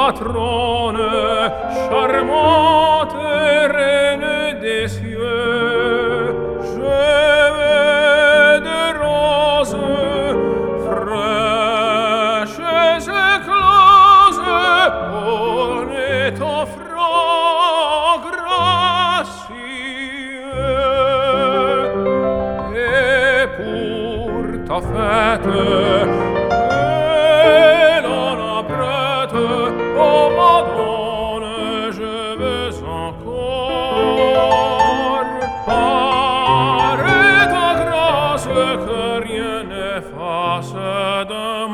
matrone, charmante reine des cieux, cheveux de rose, fraîches écloses, ornée ton front gracieux, et pour ta fête,